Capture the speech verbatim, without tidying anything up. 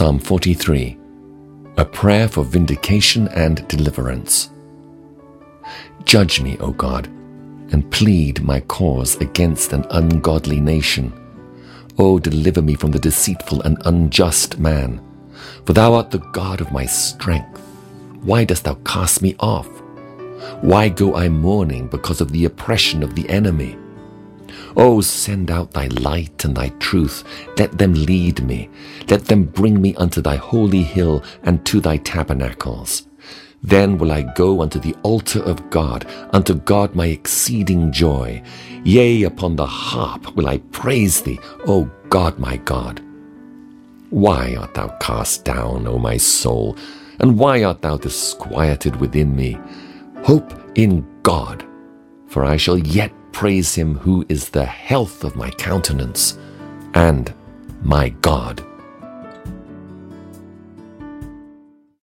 Psalm forty-three, a prayer for vindication and deliverance. Judge me, O God, and plead my cause against an ungodly nation. O deliver me from the deceitful and unjust man, for thou art the God of my strength. Why dost thou cast me off? Why go I mourning because of the oppression of the enemy? O send out thy light and thy truth. Let them lead me. Let them bring me unto thy holy hill and to thy tabernacles. Then will I go unto the altar of God, unto God my exceeding joy. Yea, upon the harp will I praise thee, O God my God. Why art thou cast down, O my soul? And why art thou disquieted within me? Hope in God, for I shall yet praise him who is the health of my countenance and my God.